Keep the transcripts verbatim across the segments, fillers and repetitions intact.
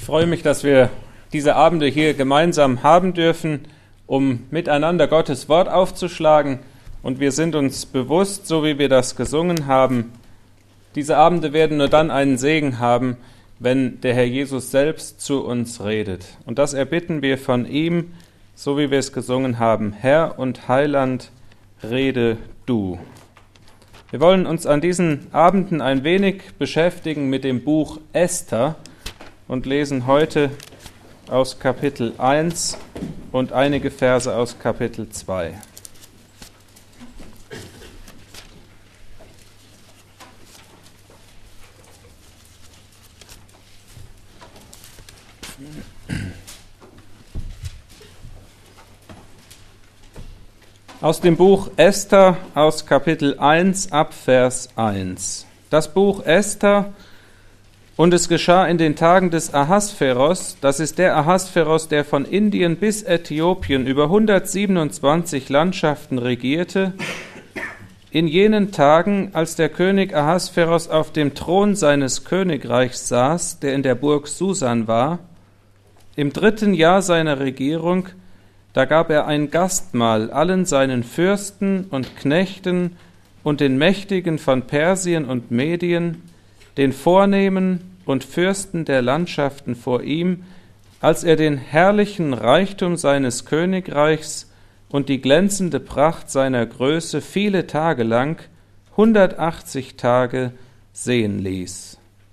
freue mich, dass wir diese Abende hier gemeinsam haben dürfen, um miteinander Gottes Wort aufzuschlagen. Und wir sind uns bewusst, so wie wir das gesungen haben, diese Abende werden nur dann einen Segen haben, wenn der Herr Jesus selbst zu uns redet. Und das erbitten wir von ihm, so wie wir es gesungen haben: Herr und Heiland, rede du. Wir wollen uns an diesen Abenden ein wenig beschäftigen mit dem Buch Esther und lesen heute aus Kapitel eins und einige Verse aus Kapitel zwei. Aus dem Buch Esther aus Kapitel eins ab Vers eins. Das Buch Esther: Und es geschah in den Tagen des Ahasveros, das ist der Ahasveros, der von Indien bis Äthiopien über hundertsiebenundzwanzig Landschaften regierte, in jenen Tagen, als der König Ahasveros auf dem Thron seines Königreichs saß, der in der Burg Susan war, im dritten Jahr seiner Regierung, da gab er ein Gastmahl allen seinen Fürsten und Knechten und den Mächtigen von Persien und Medien, den Vornehmen und Fürsten der Landschaften vor ihm, als er den herrlichen Reichtum seines Königreichs und die glänzende Pracht seiner Größe viele Tage lang, hundertachtzig Tage, sehen ließ.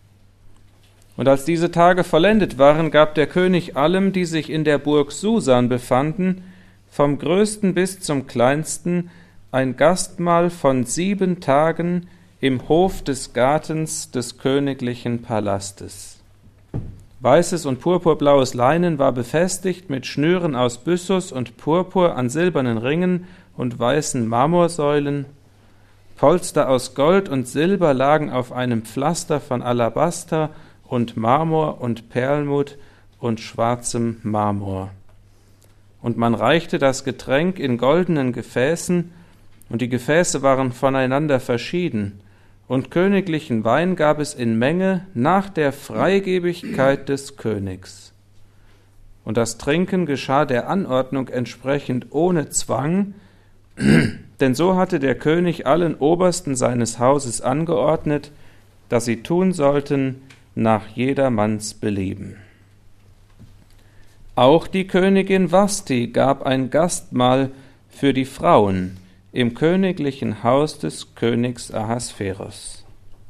Und als diese Tage vollendet waren, gab der König allem, die sich in der Burg Susan befanden, vom größten bis zum kleinsten, ein Gastmahl von sieben Tagen im Hof des Gartens des königlichen Palastes. Weißes und purpurblaues Leinen war befestigt mit Schnüren aus Byssus und Purpur an silbernen Ringen und weißen Marmorsäulen. Polster aus Gold und Silber lagen auf einem Pflaster von Alabaster und Marmor und Perlmutt und schwarzem Marmor. Und man reichte das Getränk in goldenen Gefäßen, und die Gefäße waren voneinander verschieden, und königlichen Wein gab es in Menge nach der Freigebigkeit des Königs. Und das Trinken geschah der Anordnung entsprechend ohne Zwang, denn so hatte der König allen Obersten seines Hauses angeordnet, dass sie tun sollten nach jedermanns Belieben. Auch die Königin Vashti gab ein Gastmahl für die Frauen im königlichen Haus des Königs Ahasveros.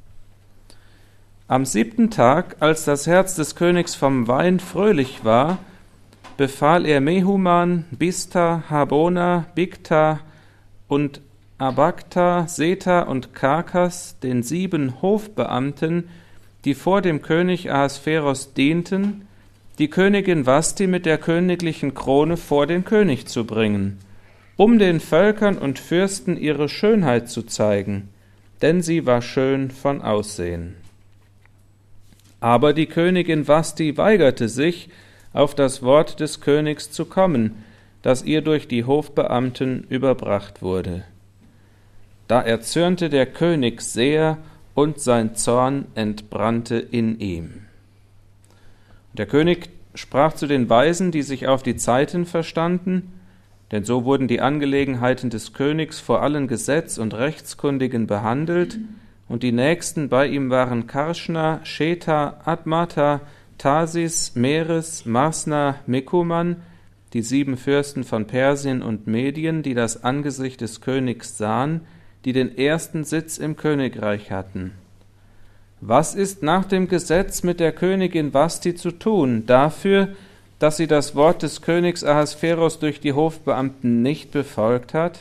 Am siebten Tag, als das Herz des Königs vom Wein fröhlich war, befahl er Mehuman, Biztha, Harbona, Bigtha und Abagtha, Seta und Karkas, den sieben Hofbeamten, die vor dem König Ahasveros dienten, die Königin Vashti mit der königlichen Krone vor den König zu bringen, um den Völkern und Fürsten ihre Schönheit zu zeigen, denn sie war schön von Aussehen. Aber die Königin Vashti weigerte sich, auf das Wort des Königs zu kommen, das ihr durch die Hofbeamten überbracht wurde. Da erzürnte der König sehr, und sein Zorn entbrannte in ihm. Der König sprach zu den Weisen, die sich auf die Zeiten verstanden, denn so wurden die Angelegenheiten des Königs vor allen Gesetz- und Rechtskundigen behandelt, und die Nächsten bei ihm waren Karschna, Sheta, Admata, Tarsis, Meres, Marsna, Mekuman, die sieben Fürsten von Persien und Medien, die das Angesicht des Königs sahen, die den ersten Sitz im Königreich hatten. Was ist nach dem Gesetz mit der Königin Vashti zu tun, dafür, dass sie das Wort des Königs Ahasveros durch die Hofbeamten nicht befolgt hat?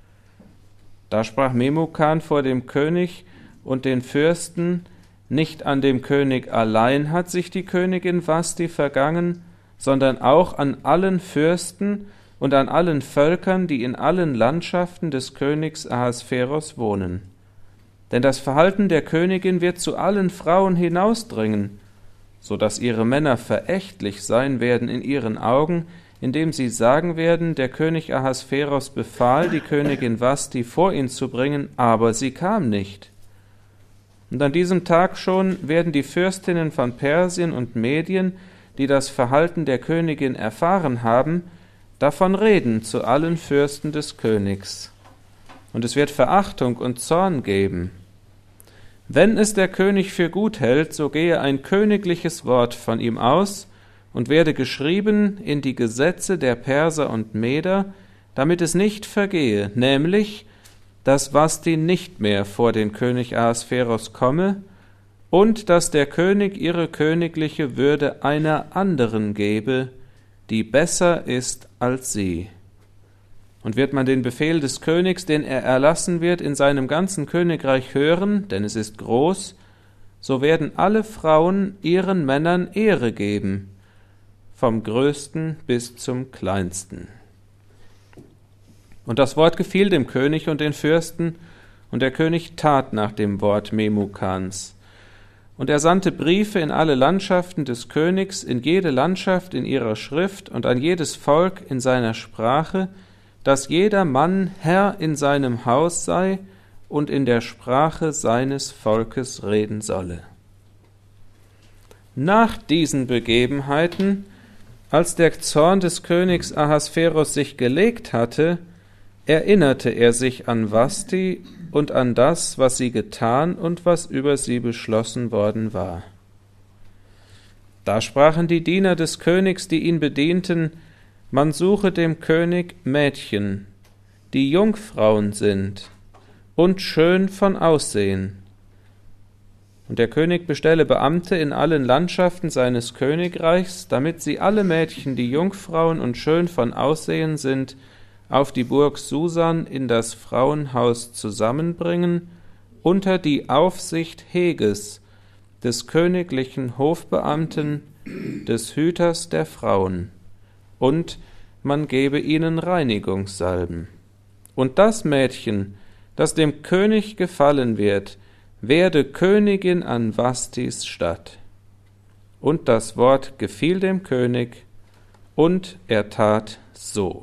Da sprach Memukan vor dem König und den Fürsten: Nicht an dem König allein hat sich die Königin Vashti vergangen, sondern auch an allen Fürsten und an allen Völkern, die in allen Landschaften des Königs Ahasveros wohnen. Denn das Verhalten der Königin wird zu allen Frauen hinausdringen, so dass ihre Männer verächtlich sein werden in ihren Augen, indem sie sagen werden, der König Ahasveros befahl, die Königin Vashti vor ihn zu bringen, aber sie kam nicht. Und an diesem Tag schon werden die Fürstinnen von Persien und Medien, die das Verhalten der Königin erfahren haben, davon reden zu allen Fürsten des Königs. Und es wird Verachtung und Zorn geben. Wenn es der König für gut hält, so gehe ein königliches Wort von ihm aus und werde geschrieben in die Gesetze der Perser und Meder, damit es nicht vergehe, nämlich, dass Vashti nicht mehr vor den König Ahasveros komme und dass der König ihre königliche Würde einer anderen gebe, die besser ist als sie. Und wird man den Befehl des Königs, den er erlassen wird, in seinem ganzen Königreich hören, denn es ist groß, so werden alle Frauen ihren Männern Ehre geben, vom Größten bis zum Kleinsten. Und das Wort gefiel dem König und den Fürsten, und der König tat nach dem Wort Memukans. Und er sandte Briefe in alle Landschaften des Königs, in jede Landschaft in ihrer Schrift und an jedes Volk in seiner Sprache, dass jeder Mann Herr in seinem Haus sei und in der Sprache seines Volkes reden solle. Nach diesen Begebenheiten, als der Zorn des Königs Ahasveros sich gelegt hatte, erinnerte er sich an Vashti und an das, was sie getan und was über sie beschlossen worden war. Da sprachen die Diener des Königs, die ihn bedienten, man suche dem König Mädchen, die Jungfrauen sind und schön von Aussehen. Und der König bestelle Beamte in allen Landschaften seines Königreichs, damit sie alle Mädchen, die Jungfrauen und schön von Aussehen sind, auf die Burg Susan in das Frauenhaus zusammenbringen, unter die Aufsicht Heges, des königlichen Hofbeamten, des Hüters der Frauen, und man gebe ihnen Reinigungssalben. Und das Mädchen, das dem König gefallen wird, werde Königin an Vashtis Stadt. Und das Wort gefiel dem König, und er tat so.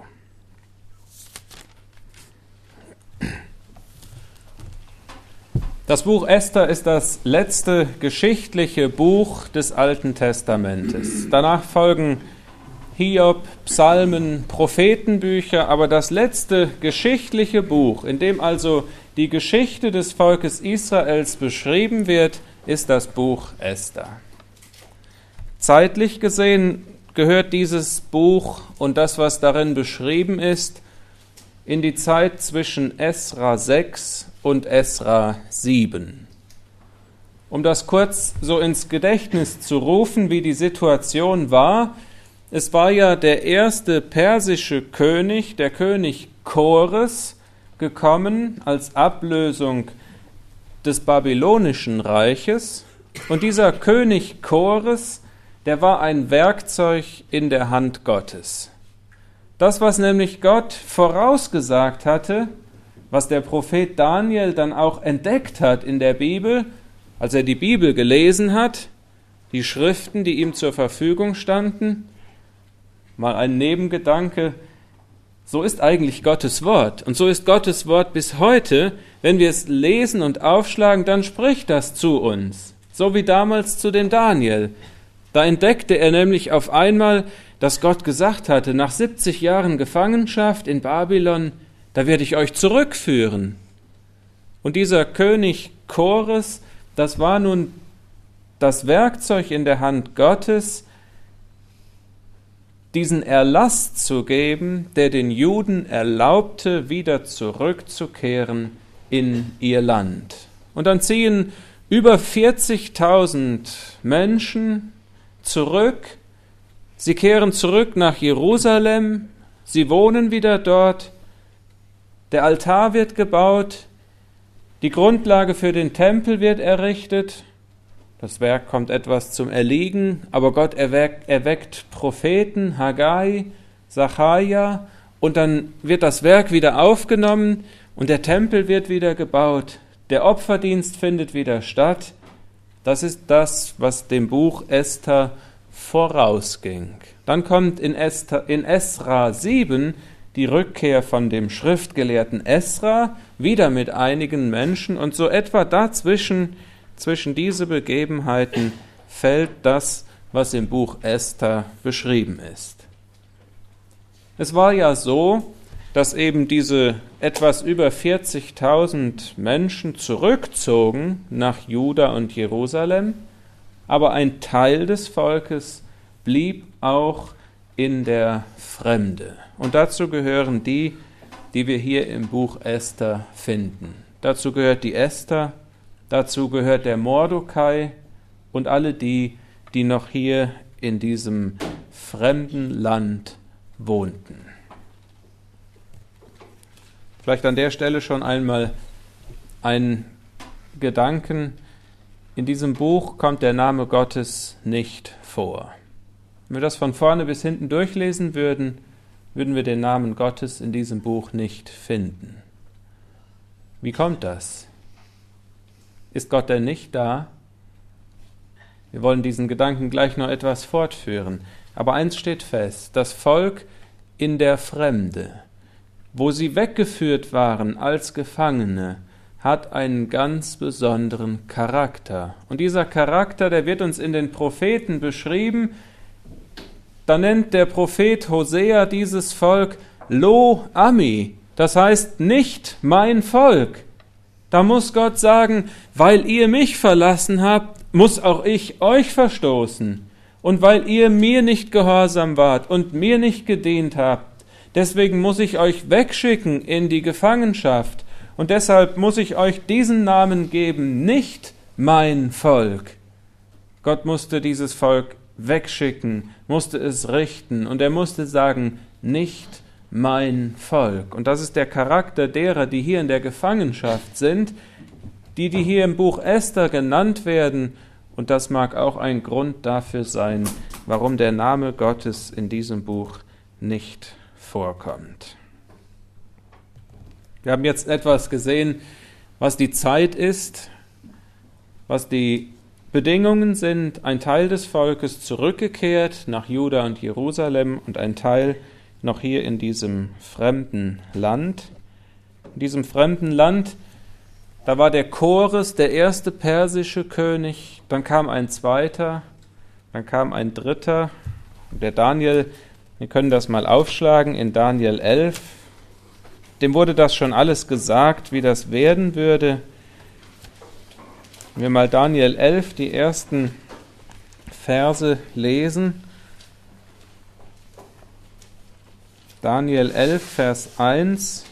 Das Buch Esther ist das letzte geschichtliche Buch des Alten Testamentes. Danach folgen Hiob, Psalmen, Prophetenbücher, aber das letzte geschichtliche Buch, in dem also die Geschichte des Volkes Israels beschrieben wird, ist das Buch Esther. Zeitlich gesehen gehört dieses Buch und das, was darin beschrieben ist, in die Zeit zwischen Esra sechs und Esra sieben. Um das kurz so ins Gedächtnis zu rufen, wie die Situation war: Es war ja der erste persische König, der König Chores, gekommen als Ablösung des babylonischen Reiches. Und dieser König Chores, der war ein Werkzeug in der Hand Gottes. Das, was nämlich Gott vorausgesagt hatte, was der Prophet Daniel dann auch entdeckt hat in der Bibel, als er die Bibel gelesen hat, die Schriften, die ihm zur Verfügung standen. Mal ein Nebengedanke: So ist eigentlich Gottes Wort. Und so ist Gottes Wort bis heute. Wenn wir es lesen und aufschlagen, dann spricht das zu uns. So wie damals zu dem Daniel. Da entdeckte er nämlich auf einmal, dass Gott gesagt hatte, nach siebzig Jahren Gefangenschaft in Babylon, da werde ich euch zurückführen. Und dieser König Chores, das war nun das Werkzeug in der Hand Gottes, diesen Erlass zu geben, der den Juden erlaubte, wieder zurückzukehren in ihr Land. Und dann ziehen über vierzigtausend Menschen zurück. Sie kehren zurück nach Jerusalem. Sie wohnen wieder dort. Der Altar wird gebaut. Die Grundlage für den Tempel wird errichtet. Das Werk kommt etwas zum Erliegen, aber Gott erweckt, erweckt Propheten, Haggai, Sacharja, und dann wird das Werk wieder aufgenommen und der Tempel wird wieder gebaut. Der Opferdienst findet wieder statt. Das ist das, was dem Buch Esther vorausging. Dann kommt in, Esther, in Esra sieben die Rückkehr von dem Schriftgelehrten Esra, wieder mit einigen Menschen, und so etwa dazwischen, zwischen diese Begebenheiten, fällt das was im Buch Esther beschrieben ist. Es war ja so, dass eben diese etwas über vierzigtausend Menschen zurückzogen nach Juda und Jerusalem, aber ein Teil des Volkes blieb auch in der Fremde. Und dazu gehören die, die wir hier im Buch Esther finden. Dazu gehört die Esther, dazu gehört der Mordekai und alle die, die noch hier in diesem fremden Land wohnten. Vielleicht an der Stelle schon einmal ein Gedanken. In diesem Buch kommt der Name Gottes nicht vor. Wenn wir das von vorne bis hinten durchlesen würden, würden wir den Namen Gottes in diesem Buch nicht finden. Wie kommt das? Ist Gott denn nicht da? Wir wollen diesen Gedanken gleich noch etwas fortführen. Aber eins steht fest: Das Volk in der Fremde, wo sie weggeführt waren als Gefangene, hat einen ganz besonderen Charakter. Und dieser Charakter, der wird uns in den Propheten beschrieben. Da nennt der Prophet Hosea dieses Volk Lo Ami, das heißt nicht mein Volk. Da muss Gott sagen, weil ihr mich verlassen habt, muss auch ich euch verstoßen. Und weil ihr mir nicht gehorsam wart und mir nicht gedient habt, deswegen muss ich euch wegschicken in die Gefangenschaft. Und deshalb muss ich euch diesen Namen geben, nicht mein Volk. Gott musste dieses Volk wegschicken, musste es richten und er musste sagen, nicht mein Volk. Und das ist der Charakter derer, die hier in der Gefangenschaft sind, die, die hier im Buch Esther genannt werden. Und das mag auch ein Grund dafür sein, warum der Name Gottes in diesem Buch nicht vorkommt. Wir haben jetzt etwas gesehen, was die Zeit ist, was die Bedingungen sind. Ein Teil des Volkes zurückgekehrt nach Juda und Jerusalem und ein Teil noch hier in diesem fremden Land. In diesem fremden Land, da war der Chores der erste persische König, dann kam ein zweiter, dann kam ein dritter, der Daniel. Wir können das mal aufschlagen in Daniel elf. Dem wurde das schon alles gesagt, wie das werden würde. Wenn wir mal Daniel elf, die ersten Verse lesen. Daniel elf, Vers eins.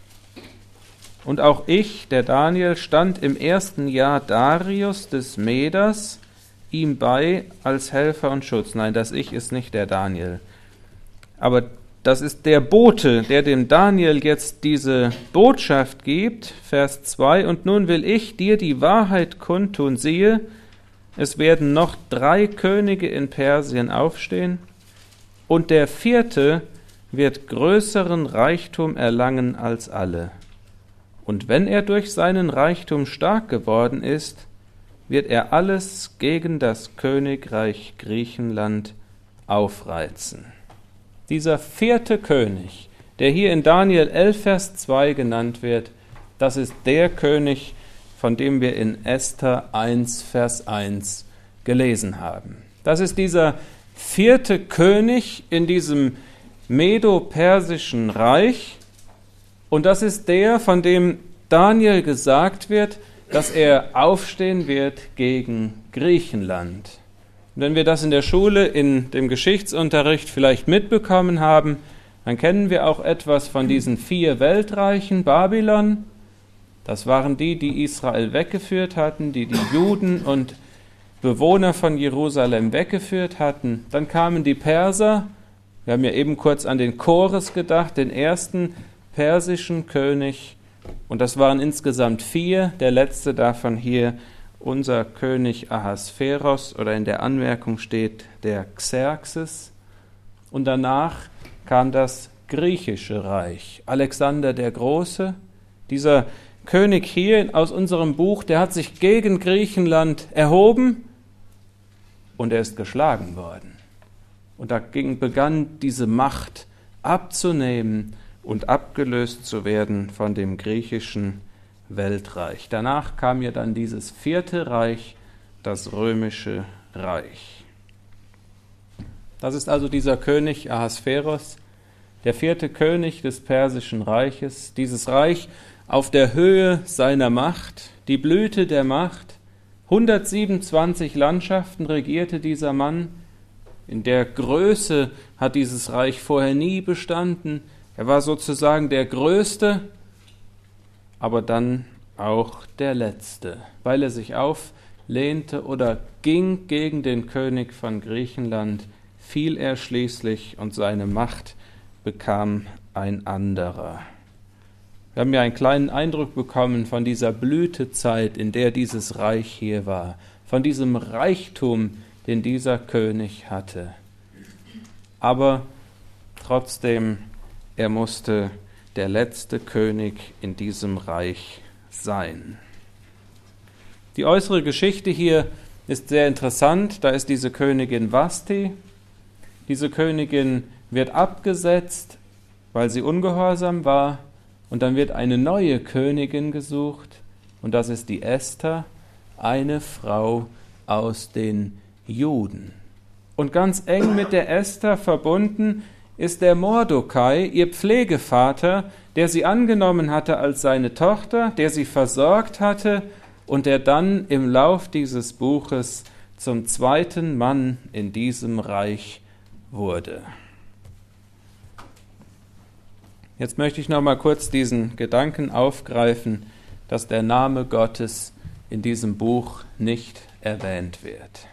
Und auch ich, der Daniel, stand im ersten Jahr Darius des Meders ihm bei als Helfer und Schutz. Nein, das Ich ist nicht der Daniel. Aber das ist der Bote, der dem Daniel jetzt diese Botschaft gibt, Vers zwei. Und nun will ich dir die Wahrheit kundtun. Siehe, es werden noch drei Könige in Persien aufstehen, und der vierte wird größeren Reichtum erlangen als alle. Und wenn er durch seinen Reichtum stark geworden ist, wird er alles gegen das Königreich Griechenland aufreizen. Dieser vierte König, der hier in Daniel elf, Vers zwei genannt wird, das ist der König, von dem wir in Esther eins, Vers eins gelesen haben. Das ist dieser vierte König in diesem Medo-Persischen Reich, und das ist der, von dem Daniel gesagt wird, dass er aufstehen wird gegen Griechenland. Und wenn wir das in der Schule, in dem Geschichtsunterricht vielleicht mitbekommen haben, dann kennen wir auch etwas von diesen vier Weltreichen. Babylon, das waren die, die Israel weggeführt hatten, die die Juden und Bewohner von Jerusalem weggeführt hatten. Dann kamen die Perser. Wir haben ja eben kurz an den Chores gedacht, den ersten persischen König. Und das waren insgesamt vier. Der letzte davon hier, unser König Ahasveros, oder in der Anmerkung steht der Xerxes. Und danach kam das griechische Reich. Alexander der Große, dieser König hier aus unserem Buch, der hat sich gegen Griechenland erhoben und er ist geschlagen worden. Und dagegen begann diese Macht abzunehmen und abgelöst zu werden von dem griechischen Weltreich. Danach kam ja dann dieses vierte Reich, das römische Reich. Das ist also dieser König Ahasveros, der vierte König des Persischen Reiches, dieses Reich auf der Höhe seiner Macht, die Blüte der Macht. hundertsiebenundzwanzig Landschaften regierte dieser Mann. In der Größe hat dieses Reich vorher nie bestanden. Er war sozusagen der Größte, aber dann auch der Letzte, weil er sich auflehnte oder ging gegen den König von Griechenland, fiel er schließlich und seine Macht bekam ein anderer. Wir haben ja einen kleinen Eindruck bekommen von dieser Blütezeit, in der dieses Reich hier war, von diesem Reichtum, den dieser König hatte. Aber trotzdem, er musste der letzte König in diesem Reich sein. Die äußere Geschichte hier ist sehr interessant. Da ist diese Königin Vashti. Diese Königin wird abgesetzt, weil sie ungehorsam war. Und dann wird eine neue Königin gesucht. Und das ist die Esther, eine Frau aus den Juden. Und ganz eng mit der Esther verbunden ist der Mordekai, ihr Pflegevater, der sie angenommen hatte als seine Tochter, der sie versorgt hatte und der dann im Lauf dieses Buches zum zweiten Mann in diesem Reich wurde. Jetzt möchte ich noch mal kurz diesen Gedanken aufgreifen, dass der Name Gottes in diesem Buch nicht erwähnt wird.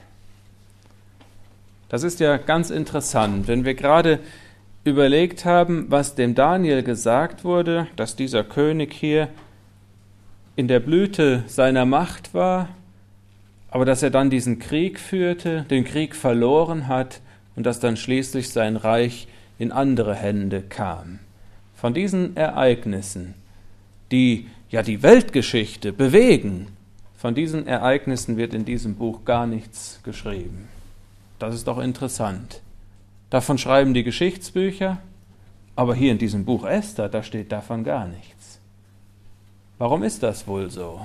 Das ist ja ganz interessant, wenn wir gerade überlegt haben, was dem Daniel gesagt wurde, dass dieser König hier in der Blüte seiner Macht war, aber dass er dann diesen Krieg führte, den Krieg verloren hat und dass dann schließlich sein Reich in andere Hände kam. Von diesen Ereignissen, die ja die Weltgeschichte bewegen, von diesen Ereignissen wird in diesem Buch gar nichts geschrieben. Das ist doch interessant. Davon schreiben die Geschichtsbücher, aber hier in diesem Buch Esther, da steht davon gar nichts. Warum ist das wohl so?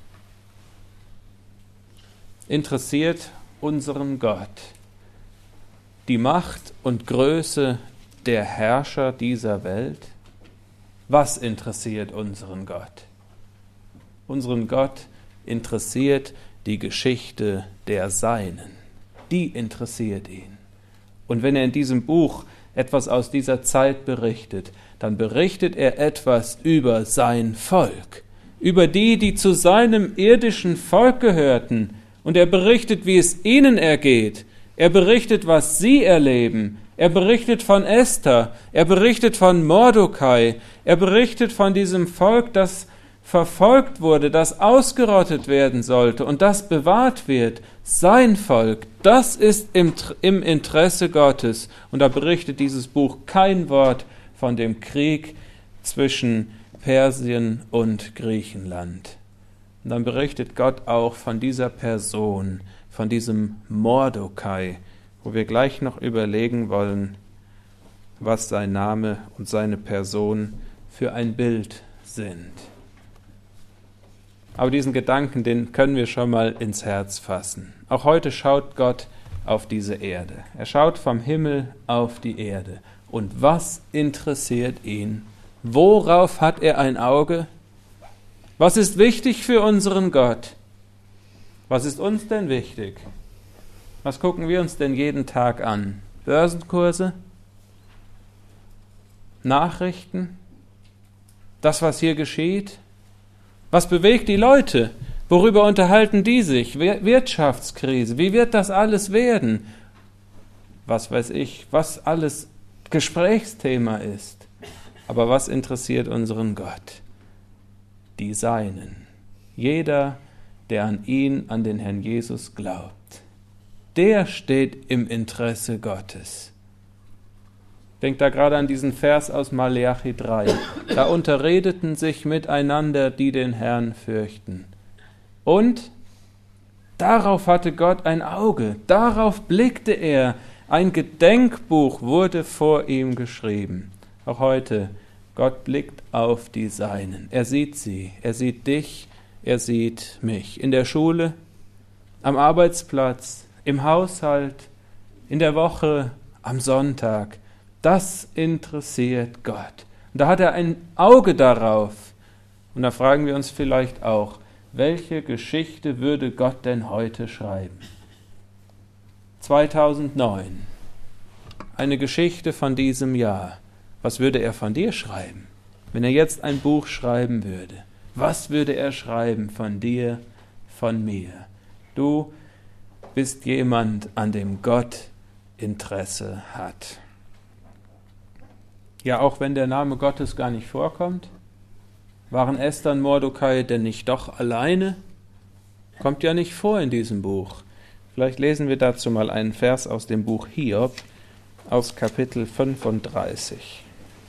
Interessiert unseren Gott die Macht und Größe der Herrscher dieser Welt? Was interessiert unseren Gott? Unseren Gott interessiert die Geschichte der Seinen. Die interessiert ihn. Und wenn er in diesem Buch etwas aus dieser Zeit berichtet, dann berichtet er etwas über sein Volk, über die, die zu seinem irdischen Volk gehörten. Und er berichtet, wie es ihnen ergeht. Er berichtet, was sie erleben. Er berichtet von Esther. Er berichtet von Mordekai. Er berichtet von diesem Volk, das verfolgt wurde, das ausgerottet werden sollte und das bewahrt wird. Sein Volk, das ist im, im Interesse Gottes. Und da berichtet dieses Buch kein Wort von dem Krieg zwischen Persien und Griechenland. Und dann berichtet Gott auch von dieser Person, von diesem Mordekai, wo wir gleich noch überlegen wollen, was sein Name und seine Person für ein Bild sind. Aber diesen Gedanken, den können wir schon mal ins Herz fassen. Auch heute schaut Gott auf diese Erde. Er schaut vom Himmel auf die Erde. Und was interessiert ihn? Worauf hat er ein Auge? Was ist wichtig für unseren Gott? Was ist uns denn wichtig? Was gucken wir uns denn jeden Tag an? Börsenkurse? Nachrichten? Das, was hier geschieht? Was bewegt die Leute? Worüber unterhalten die sich? Wirtschaftskrise. Wie wird das alles werden? Was weiß ich, was alles Gesprächsthema ist. Aber was interessiert unseren Gott? Die Seinen. Jeder, der an ihn, an den Herrn Jesus glaubt, der steht im Interesse Gottes. Denkt da gerade an diesen Vers aus Maleachi drei. Da unterredeten sich miteinander, die den Herrn fürchten. Und darauf hatte Gott ein Auge, darauf blickte er. Ein Gedenkbuch wurde vor ihm geschrieben. Auch heute, Gott blickt auf die Seinen. Er sieht sie, er sieht dich, er sieht mich. In der Schule, am Arbeitsplatz, im Haushalt, in der Woche, am Sonntag. Das interessiert Gott. Und da hat er ein Auge darauf. Und da fragen wir uns vielleicht auch, welche Geschichte würde Gott denn heute schreiben? zweitausendneun. Eine Geschichte von diesem Jahr. Was würde er von dir schreiben? Wenn er jetzt ein Buch schreiben würde, was würde er schreiben von dir, von mir? Du bist jemand, an dem Gott Interesse hat. Ja, auch wenn der Name Gottes gar nicht vorkommt, waren Esther und Mordecai denn nicht doch alleine? Kommt ja nicht vor in diesem Buch. Vielleicht lesen wir dazu mal einen Vers aus dem Buch Hiob, aus Kapitel fünfunddreißig.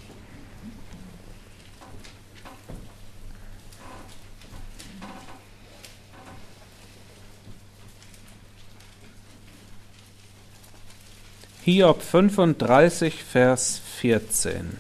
Hiob fünfunddreißig, Vers vierzehn.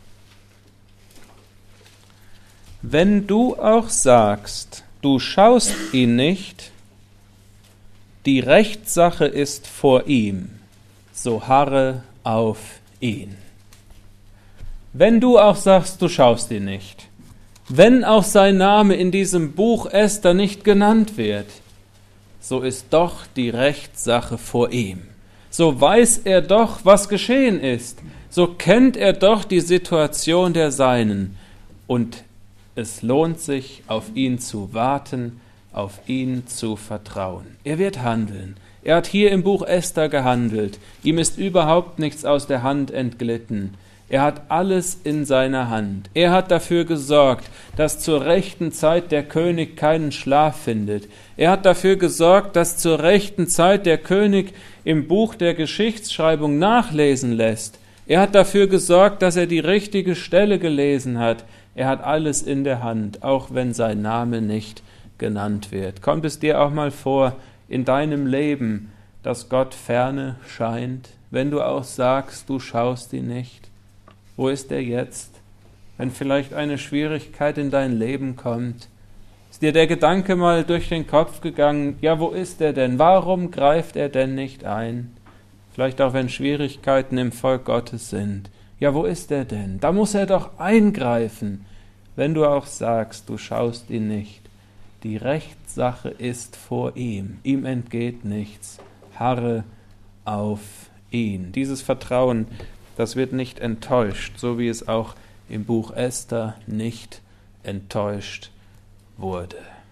Wenn du auch sagst, du schaust ihn nicht, die Rechtssache ist vor ihm, so harre auf ihn. Wenn du auch sagst, du schaust ihn nicht, wenn auch sein Name in diesem Buch Esther nicht genannt wird, so ist doch die Rechtssache vor ihm. So weiß er doch, was geschehen ist. So kennt er doch die Situation der Seinen. Und es lohnt sich, auf ihn zu warten, auf ihn zu vertrauen. Er wird handeln. Er hat hier im Buch Esther gehandelt. Ihm ist überhaupt nichts aus der Hand entglitten. Er hat alles in seiner Hand. Er hat dafür gesorgt, dass zur rechten Zeit der König keinen Schlaf findet. Er hat dafür gesorgt, dass zur rechten Zeit der König im Buch der Geschichtsschreibung nachlesen lässt. Er hat dafür gesorgt, dass er die richtige Stelle gelesen hat. Er hat alles in der Hand, auch wenn sein Name nicht genannt wird. Kommt es dir auch mal vor in deinem Leben, dass Gott ferne scheint, wenn du auch sagst, du schaust ihn nicht? Wo ist er jetzt? Wenn vielleicht eine Schwierigkeit in dein Leben kommt, ist dir der Gedanke mal durch den Kopf gegangen, ja, wo ist er denn? Warum greift er denn nicht ein? Vielleicht auch, wenn Schwierigkeiten im Volk Gottes sind. Ja, wo ist er denn? Da muss er doch eingreifen. Wenn du auch sagst, du schaust ihn nicht. Die Rechtssache ist vor ihm. Ihm entgeht nichts. Harre auf ihn. Dieses Vertrauen, das wird nicht enttäuscht, so wie es auch im Buch Esther nicht enttäuscht wurde.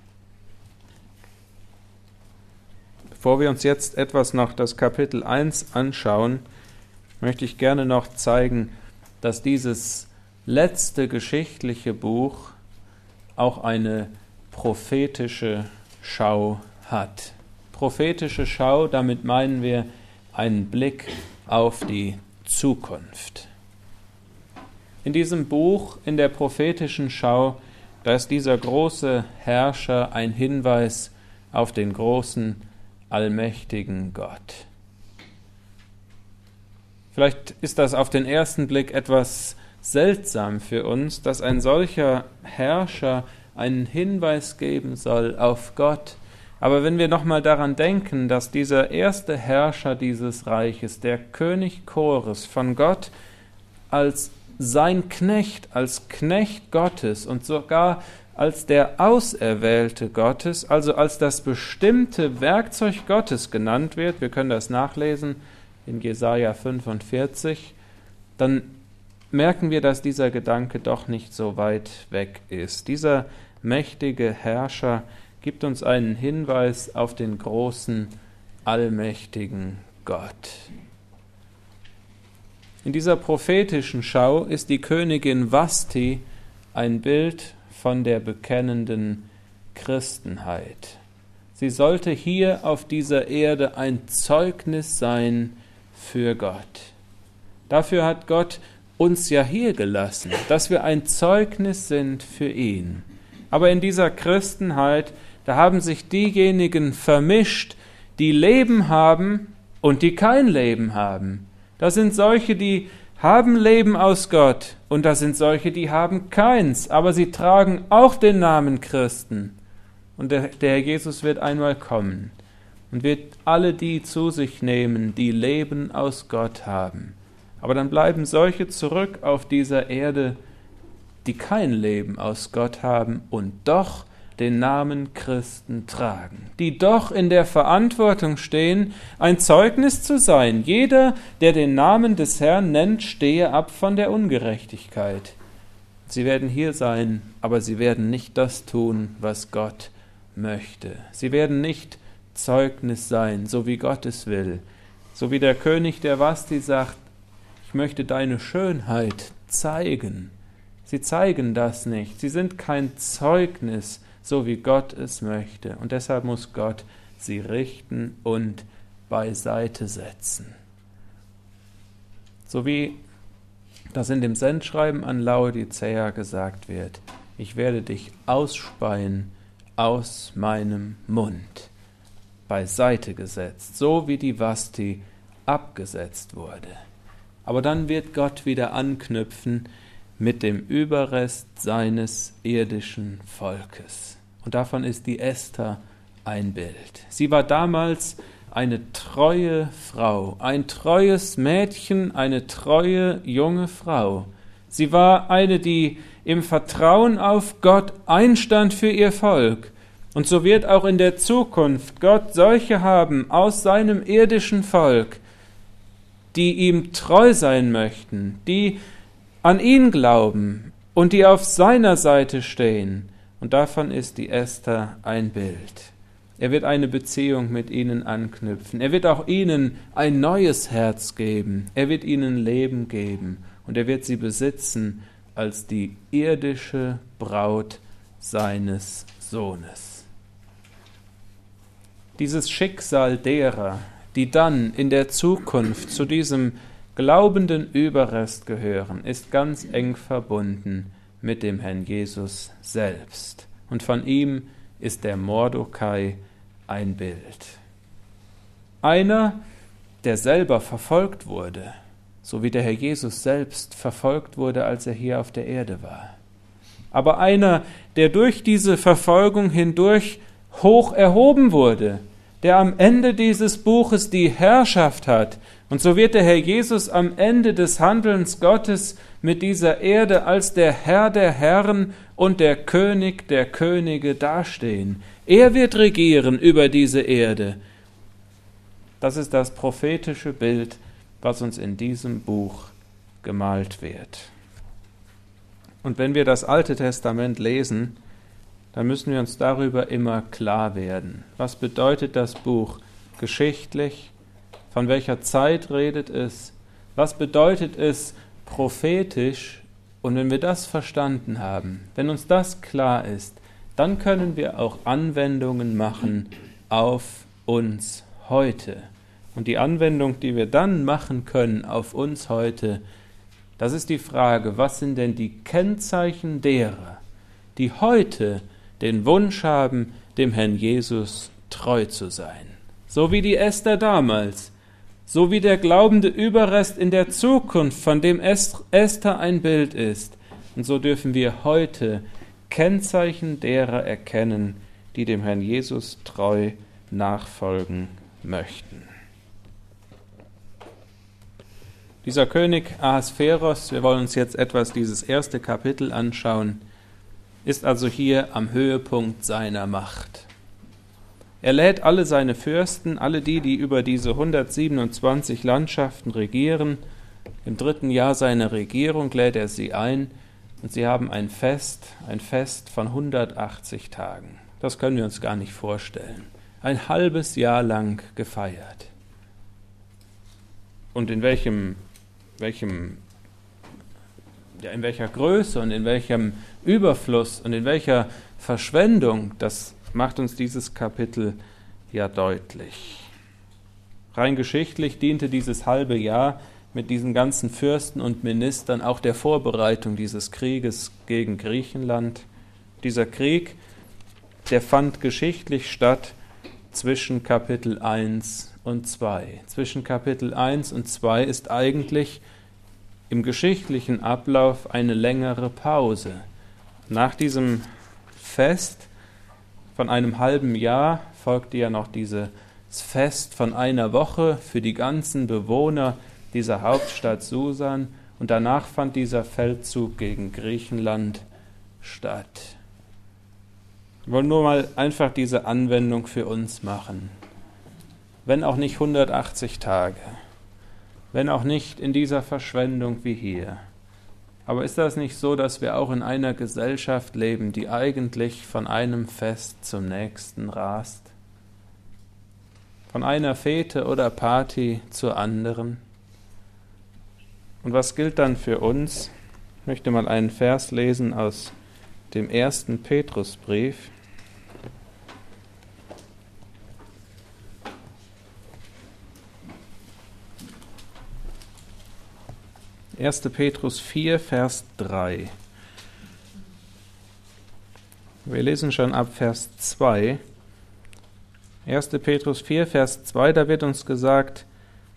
Bevor wir uns jetzt etwas noch das Kapitel eins anschauen, möchte ich gerne noch zeigen, dass dieses letzte geschichtliche Buch auch eine prophetische Schau hat. Prophetische Schau, damit meinen wir einen Blick auf die Zukunft. In diesem Buch, in der prophetischen Schau, da ist dieser große Herrscher ein Hinweis auf den großen, allmächtigen Gott. Vielleicht ist das auf den ersten Blick etwas seltsam für uns, dass ein solcher Herrscher einen Hinweis geben soll auf Gott. Aber wenn wir nochmal daran denken, dass dieser erste Herrscher dieses Reiches, der König Chores, von Gott als sein Knecht, als Knecht Gottes und sogar als der Auserwählte Gottes, also als das bestimmte Werkzeug Gottes genannt wird, wir können das nachlesen in Jesaja fünfundvierzig, dann merken wir, dass dieser Gedanke doch nicht so weit weg ist. Dieser mächtige Herrscher gibt uns einen Hinweis auf den großen, allmächtigen Gott. In dieser prophetischen Schau ist die Königin Vashti ein Bild von der bekennenden Christenheit. Sie sollte hier auf dieser Erde ein Zeugnis sein für Gott. Dafür hat Gott uns ja hier gelassen, dass wir ein Zeugnis sind für ihn. Aber in dieser Christenheit, da haben sich diejenigen vermischt, die Leben haben und die kein Leben haben. Das sind solche, die haben Leben aus Gott und das sind solche, die haben keins, aber sie tragen auch den Namen Christen. Und der, der Herr Jesus wird einmal kommen und wird alle die zu sich nehmen, die Leben aus Gott haben. Aber dann bleiben solche zurück auf dieser Erde, die kein Leben aus Gott haben und doch den Namen Christen tragen, die doch in der Verantwortung stehen, ein Zeugnis zu sein. Jeder, der den Namen des Herrn nennt, stehe ab von der Ungerechtigkeit. Sie werden hier sein, aber sie werden nicht das tun, was Gott möchte. Sie werden nicht Zeugnis sein, so wie Gott es will. So wie der König der Vasti sagt, ich möchte deine Schönheit zeigen. Sie zeigen das nicht. Sie sind kein Zeugnis, so wie Gott es möchte. Und deshalb muss Gott sie richten und beiseite setzen. So wie das in dem Sendschreiben an Laodicea gesagt wird, ich werde dich ausspeien aus meinem Mund. Beiseite gesetzt, so wie die Vasti abgesetzt wurde. Aber dann wird Gott wieder anknüpfen mit dem Überrest seines irdischen Volkes. Und davon ist die Esther ein Bild. Sie war damals eine treue Frau, ein treues Mädchen, eine treue junge Frau. Sie war eine, die im Vertrauen auf Gott einstand für ihr Volk. Und so wird auch in der Zukunft Gott solche haben aus seinem irdischen Volk, die ihm treu sein möchten, die an ihn glauben und die auf seiner Seite stehen. Und davon ist die Esther ein Bild. Er wird eine Beziehung mit ihnen anknüpfen. Er wird auch ihnen ein neues Herz geben. Er wird ihnen Leben geben. Und er wird sie besitzen als die irdische Braut seines Sohnes. Dieses Schicksal derer, die dann in der Zukunft zu diesem glaubenden Überrest gehören, ist ganz eng verbunden mit dem Herrn Jesus selbst. Und von ihm ist der Mordekai ein Bild. Einer, der selber verfolgt wurde, so wie der Herr Jesus selbst verfolgt wurde, als er hier auf der Erde war. Aber einer, der durch diese Verfolgung hindurch hoch erhoben wurde, der am Ende dieses Buches die Herrschaft hat. Und so wird der Herr Jesus am Ende des Handelns Gottes mit dieser Erde als der Herr der Herren und der König der Könige dastehen. Er wird regieren über diese Erde. Das ist das prophetische Bild, was uns in diesem Buch gemalt wird. Und wenn wir das Alte Testament lesen, dann müssen wir uns darüber immer klar werden. Was bedeutet das Buch geschichtlich? Von welcher Zeit redet es? Was bedeutet es prophetisch? Und wenn wir das verstanden haben, wenn uns das klar ist, dann können wir auch Anwendungen machen auf uns heute. Und die Anwendung, die wir dann machen können auf uns heute, das ist die Frage, was sind denn die Kennzeichen derer, die heute den Wunsch haben, dem Herrn Jesus treu zu sein. So wie die Esther damals, so wie der glaubende Überrest in der Zukunft, von dem Esther ein Bild ist. Und so dürfen wir heute Kennzeichen derer erkennen, die dem Herrn Jesus treu nachfolgen möchten. Dieser König Ahasveros, wir wollen uns jetzt etwas dieses erste Kapitel anschauen, ist also hier am Höhepunkt seiner Macht. Er lädt alle seine Fürsten, alle die, die über diese hundertsiebenundzwanzig Landschaften regieren, im dritten Jahr seiner Regierung lädt er sie ein und sie haben ein Fest, ein Fest von hundertachtzig Tagen. Das können wir uns gar nicht vorstellen. Ein halbes Jahr lang gefeiert. Und in welchem, welchem Ja, in welcher Größe und in welchem Überfluss und in welcher Verschwendung, das macht uns dieses Kapitel ja deutlich. Rein geschichtlich diente dieses halbe Jahr mit diesen ganzen Fürsten und Ministern auch der Vorbereitung dieses Krieges gegen Griechenland. Dieser Krieg, der fand geschichtlich statt zwischen Kapitel eins und zwei. Zwischen Kapitel eins und zwei ist eigentlich im geschichtlichen Ablauf eine längere Pause. Nach diesem Fest von einem halben Jahr folgte ja noch diese das Fest von einer Woche für die ganzen Bewohner dieser Hauptstadt Susan und danach fand dieser Feldzug gegen Griechenland statt. Wir wollen nur mal einfach diese Anwendung für uns machen. Wenn auch nicht hundertachtzig Tage, wenn auch nicht in dieser Verschwendung wie hier. Aber ist das nicht so, dass wir auch in einer Gesellschaft leben, die eigentlich von einem Fest zum nächsten rast? Von einer Fete oder Party zur anderen? Und was gilt dann für uns? Ich möchte mal einen Vers lesen aus dem ersten Petrusbrief. erster Petrus vier, Vers drei. Wir lesen schon ab Vers zwei. erster Petrus vier, Vers zwei, da wird uns gesagt,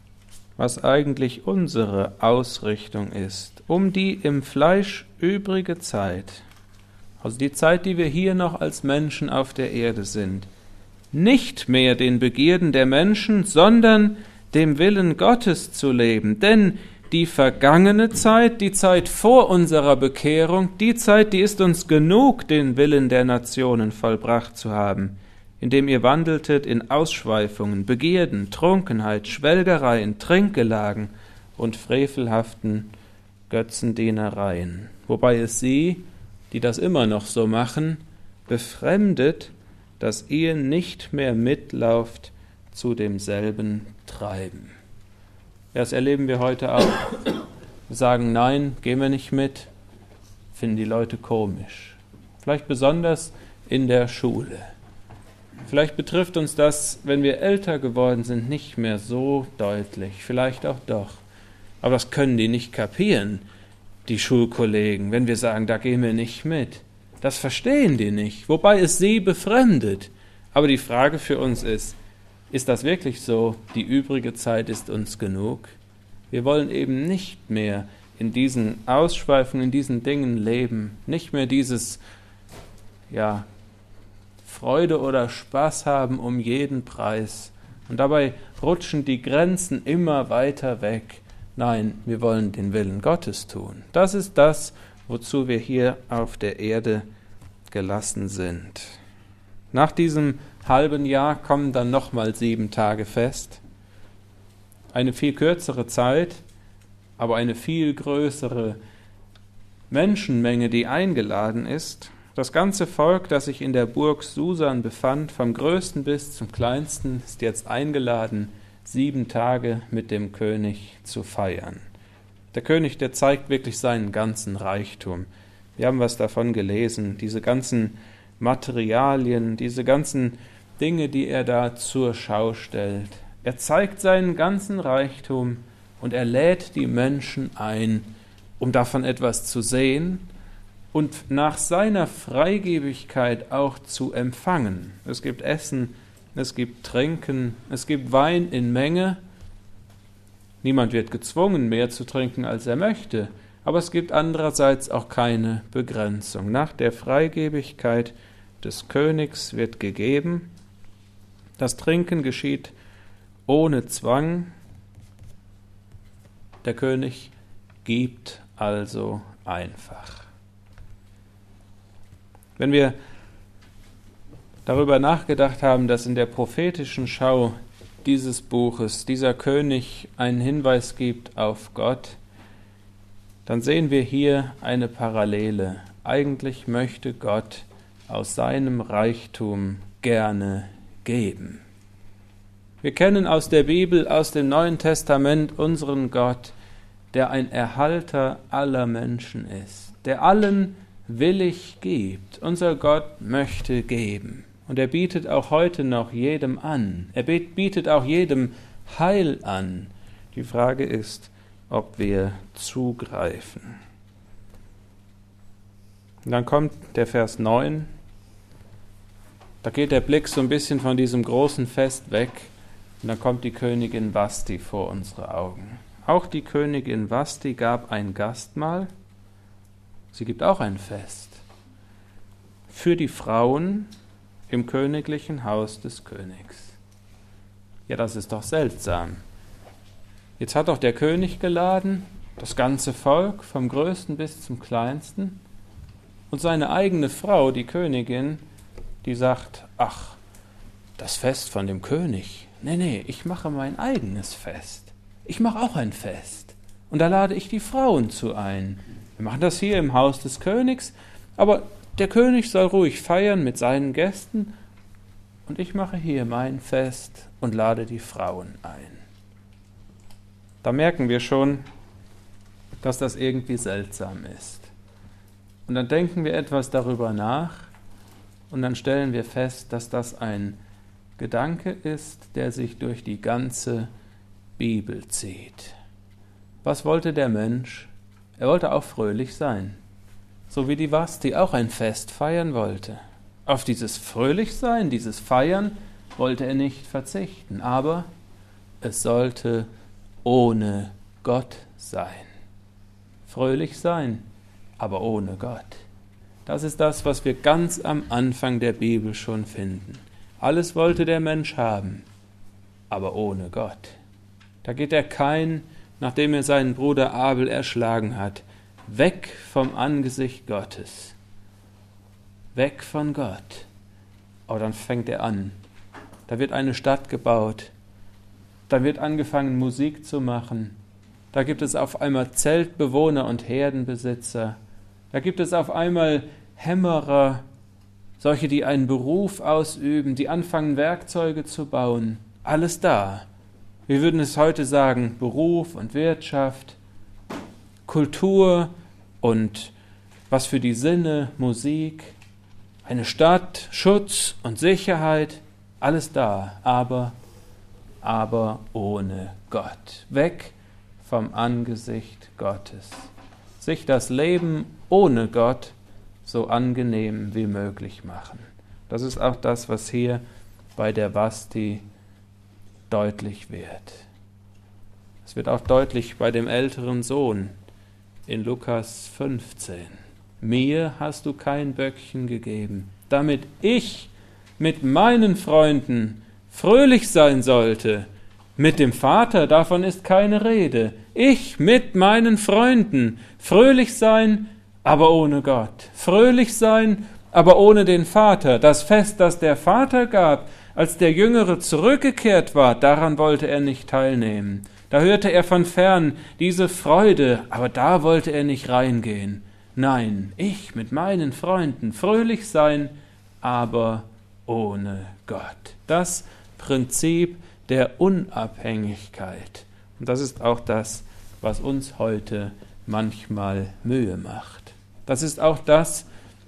was eigentlich unsere Ausrichtung ist, um die im Fleisch übrige Zeit, also die Zeit, die wir hier noch als Menschen auf der Erde sind, nicht mehr den Begierden der Menschen, sondern dem Willen Gottes zu leben. Denn die vergangene Zeit, die Zeit vor unserer Bekehrung, die Zeit, die ist uns genug, den Willen der Nationen vollbracht zu haben, indem ihr wandeltet in Ausschweifungen, Begierden, Trunkenheit, Schwelgereien, Trinkgelagen und frevelhaften Götzendienereien. Wobei es sie, die das immer noch so machen, befremdet, dass ihr nicht mehr mitlauft zu demselben Treiben. Das erleben wir heute auch. Wir sagen, nein, gehen wir nicht mit, finden die Leute komisch. Vielleicht besonders in der Schule. Vielleicht betrifft uns das, wenn wir älter geworden sind, nicht mehr so deutlich. Vielleicht auch doch. Aber das können die nicht kapieren, die Schulkollegen, wenn wir sagen, da gehen wir nicht mit. Das verstehen die nicht, wobei es sie befremdet. Aber die Frage für uns ist, ist das wirklich so? Die übrige Zeit ist uns genug? Wir wollen eben nicht mehr in diesen Ausschweifungen, in diesen Dingen leben. Nicht mehr dieses, ja, Freude oder Spaß haben um jeden Preis. Und dabei rutschen die Grenzen immer weiter weg. Nein, wir wollen den Willen Gottes tun. Das ist das, wozu wir hier auf der Erde gelassen sind. Nach diesem halben Jahr kommen dann nochmal sieben Tage Fest. Eine viel kürzere Zeit, aber eine viel größere Menschenmenge, die eingeladen ist. Das ganze Volk, das sich in der Burg Susan befand, vom größten bis zum kleinsten, ist jetzt eingeladen, sieben Tage mit dem König zu feiern. Der König, der zeigt wirklich seinen ganzen Reichtum. Wir haben was davon gelesen, diese ganzen Materialien, diese ganzen Dinge, die er da zur Schau stellt. Er zeigt seinen ganzen Reichtum und er lädt die Menschen ein, um davon etwas zu sehen und nach seiner Freigebigkeit auch zu empfangen. Es gibt Essen, es gibt Trinken, es gibt Wein in Menge. Niemand wird gezwungen, mehr zu trinken, als er möchte, aber es gibt andererseits auch keine Begrenzung. Nach der Freigebigkeit des Königs wird gegeben. Das Trinken geschieht ohne Zwang. Der König gibt also einfach. Wenn wir darüber nachgedacht haben, dass in der prophetischen Schau dieses Buches dieser König einen Hinweis gibt auf Gott, dann sehen wir hier eine Parallele. Eigentlich möchte Gott aus seinem Reichtum gerne geben. Wir kennen aus der Bibel, aus dem Neuen Testament unseren Gott, der ein Erhalter aller Menschen ist, der allen willig gibt. Unser Gott möchte geben. Und er bietet auch heute noch jedem an. Er bietet auch jedem Heil an. Die Frage ist, ob wir zugreifen. Und dann kommt der Vers neun. Da geht der Blick so ein bisschen von diesem großen Fest weg. Und dann kommt die Königin Vashti vor unsere Augen. Auch die Königin Vashti gab ein Gastmahl. Sie gibt auch ein Fest für die Frauen im königlichen Haus des Königs. Ja, das ist doch seltsam. Jetzt hat doch der König geladen, das ganze Volk, vom Größten bis zum Kleinsten, und seine eigene Frau, die Königin, die sagt, ach, das Fest von dem König, nee, nee, ich mache mein eigenes Fest. Ich mache auch ein Fest. Und da lade ich die Frauen zu ein. Wir machen das hier im Haus des Königs, aber der König soll ruhig feiern mit seinen Gästen und ich mache hier mein Fest und lade die Frauen ein. Da merken wir schon, dass das irgendwie seltsam ist. Und dann denken wir etwas darüber nach und dann stellen wir fest, dass das ein Gedanke ist, der sich durch die ganze Bibel zieht. Was wollte der Mensch? Er wollte auch fröhlich sein, so wie die Vasti auch ein Fest feiern wollte. Auf dieses Fröhlichsein, dieses Feiern wollte er nicht verzichten, aber es sollte ohne Gott sein. Fröhlich sein, aber ohne Gott. Das ist das, was wir ganz am Anfang der Bibel schon finden. Alles wollte der Mensch haben, aber ohne Gott. Da geht der Kain, nachdem er seinen Bruder Abel erschlagen hat, weg vom Angesicht Gottes. Weg von Gott. Aber dann fängt er an. Da wird eine Stadt gebaut. Da wird angefangen, Musik zu machen. Da gibt es auf einmal Zeltbewohner und Herdenbesitzer. Da gibt es auf einmal Hämmerer, solche, die einen Beruf ausüben, die anfangen, Werkzeuge zu bauen. Alles da. Wir würden es heute sagen, Beruf und Wirtschaft, Kultur und was für die Sinne, Musik, eine Stadt, Schutz und Sicherheit, alles da, aber, aber ohne Gott. Weg vom Angesicht Gottes. Sich das Leben ohne Gott so angenehm wie möglich machen. Das ist auch das, was hier bei der Vasti deutlich wird. Es wird auch deutlich bei dem älteren Sohn in Lukas fünfzehn. Mir hast du kein Böckchen gegeben, damit ich mit meinen Freunden fröhlich sein sollte. Mit dem Vater, davon ist keine Rede. Ich mit meinen Freunden fröhlich sein, aber ohne Gott. Fröhlich sein, aber ohne den Vater. Das Fest, das der Vater gab, als der Jüngere zurückgekehrt war, daran wollte er nicht teilnehmen. Da hörte er von fern diese Freude, aber da wollte er nicht reingehen. Nein, ich mit meinen Freunden fröhlich sein, aber ohne Gott. Das Prinzip der Unabhängigkeit. Und das ist auch das, was uns heute manchmal Mühe macht. Das ist auch das,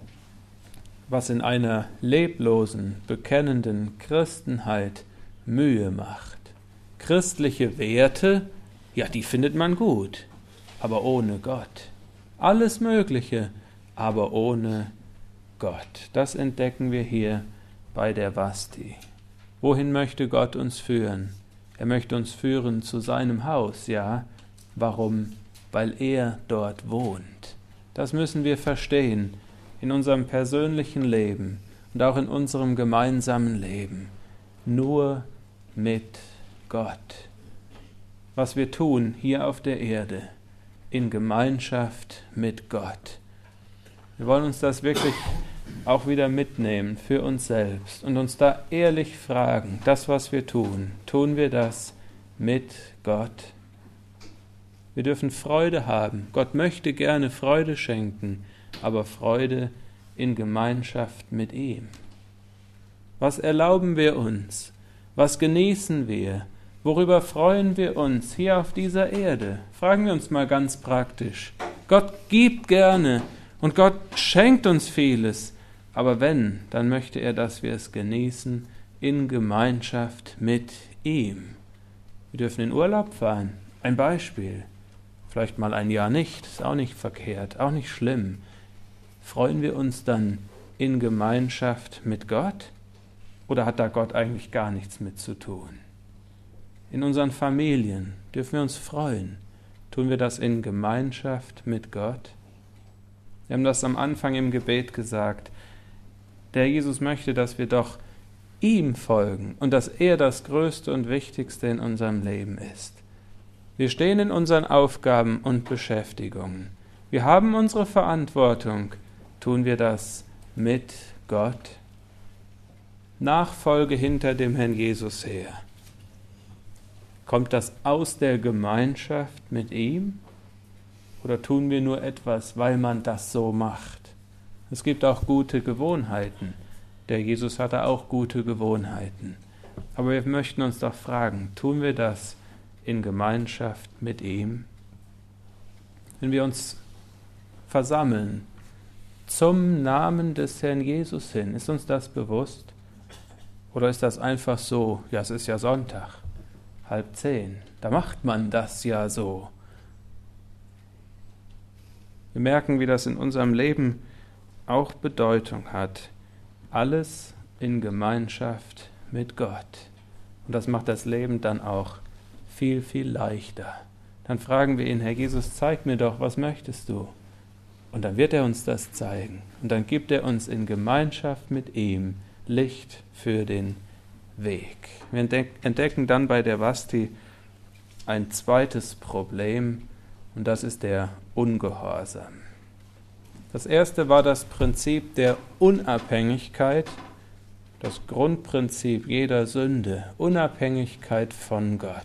was in einer leblosen, bekennenden Christenheit Mühe macht. Christliche Werte, ja, die findet man gut, aber ohne Gott. Alles Mögliche, aber ohne Gott. Das entdecken wir hier bei der Vasti. Wohin möchte Gott uns führen? Er möchte uns führen zu seinem Haus, ja. Warum? Weil er dort wohnt. Das müssen wir verstehen in unserem persönlichen Leben und auch in unserem gemeinsamen Leben. Nur mit Gott. Was wir tun hier auf der Erde, in Gemeinschaft mit Gott. Wir wollen uns das wirklich auch wieder mitnehmen für uns selbst und uns da ehrlich fragen, das, was wir tun, tun wir das mit Gott? Wir dürfen Freude haben. Gott möchte gerne Freude schenken, aber Freude in Gemeinschaft mit ihm. Was erlauben wir uns? Was genießen wir? Worüber freuen wir uns hier auf dieser Erde? Fragen wir uns mal ganz praktisch. Gott gibt gerne und Gott schenkt uns vieles, aber wenn, dann möchte er, dass wir es genießen in Gemeinschaft mit ihm. Wir dürfen in Urlaub fahren. Ein Beispiel. Vielleicht mal ein Jahr nicht, ist auch nicht verkehrt, auch nicht schlimm. Freuen wir uns dann in Gemeinschaft mit Gott? Oder hat da Gott eigentlich gar nichts mit zu tun? In unseren Familien dürfen wir uns freuen. Tun wir das in Gemeinschaft mit Gott? Wir haben das am Anfang im Gebet gesagt. Der Jesus möchte, dass wir doch ihm folgen und dass er das Größte und Wichtigste in unserem Leben ist. Wir stehen in unseren Aufgaben und Beschäftigungen. Wir haben unsere Verantwortung. Tun wir das mit Gott? Nachfolge hinter dem Herrn Jesus her. Kommt das aus der Gemeinschaft mit ihm? Oder tun wir nur etwas, weil man das so macht? Es gibt auch gute Gewohnheiten. Der Jesus hatte auch gute Gewohnheiten. Aber wir möchten uns doch fragen, tun wir das in Gemeinschaft mit ihm? Wenn wir uns versammeln zum Namen des Herrn Jesus hin, ist uns das bewusst? Oder ist das einfach so, ja, es ist ja Sonntag, halb zehn, da macht man das ja so. Wir merken, wie das in unserem Leben auch Bedeutung hat. Alles in Gemeinschaft mit Gott. Und das macht das Leben dann auch viel, viel leichter. Dann fragen wir ihn, Herr Jesus, zeig mir doch, was möchtest du? Und dann wird er uns das zeigen. Und dann gibt er uns in Gemeinschaft mit ihm Licht für den Weg. Wir entdecken dann bei der Vasti ein zweites Problem, und das ist der Ungehorsam. Das erste war das Prinzip der Unabhängigkeit, das Grundprinzip jeder Sünde, Unabhängigkeit von Gott.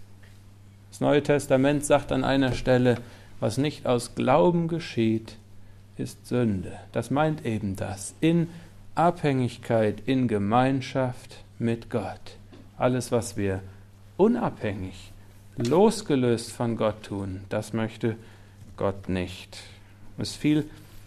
Das Neue Testament sagt an einer Stelle, was nicht aus Glauben geschieht, ist Sünde. Das meint eben das, in Abhängigkeit, in Gemeinschaft mit Gott. Alles, was wir unabhängig, losgelöst von Gott tun, das möchte Gott nicht. Es ist viel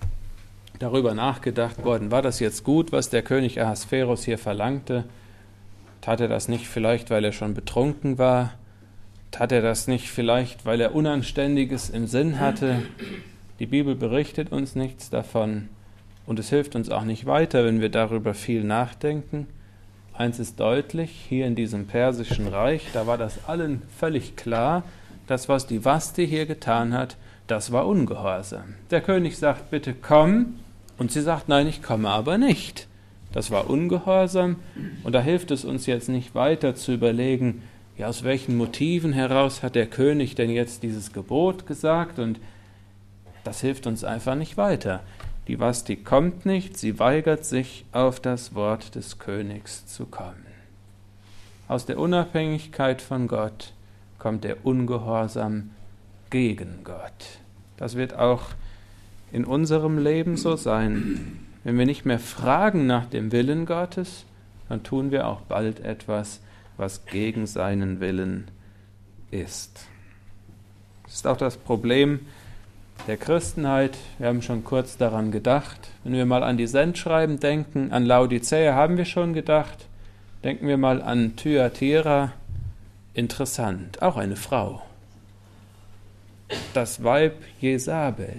darüber nachgedacht worden, war das jetzt gut, was der König Ahasveros hier verlangte? Tat er das nicht vielleicht, weil er schon betrunken war? Tat er das nicht vielleicht, weil er Unanständiges im Sinn hatte? Die Bibel berichtet uns nichts davon und es hilft uns auch nicht weiter, wenn wir darüber viel nachdenken. Eins ist deutlich, hier in diesem persischen Reich, da war das allen völlig klar, das, was die Vasti hier getan hat, das war Ungehorsam. Der König sagt, bitte komm, und sie sagt, nein, ich komme aber nicht. Das war Ungehorsam, und da hilft es uns jetzt nicht weiter zu überlegen, ja, aus welchen Motiven heraus hat der König denn jetzt dieses Gebot gesagt, und das hilft uns einfach nicht weiter. Die Vasti kommt nicht, sie weigert sich, auf das Wort des Königs zu kommen. Aus der Unabhängigkeit von Gott kommt der Ungehorsam gegen Gott. Das wird auch in unserem Leben so sein. Wenn wir nicht mehr fragen nach dem Willen Gottes, dann tun wir auch bald etwas, was gegen seinen Willen ist. Das ist auch das Problem der Christenheit. Wir haben schon kurz daran gedacht. Wenn wir mal an die Sendschreiben denken, an Laodicea haben wir schon gedacht. Denken wir mal an Thyatira. Interessant, auch eine Frau. Das Weib Jesabel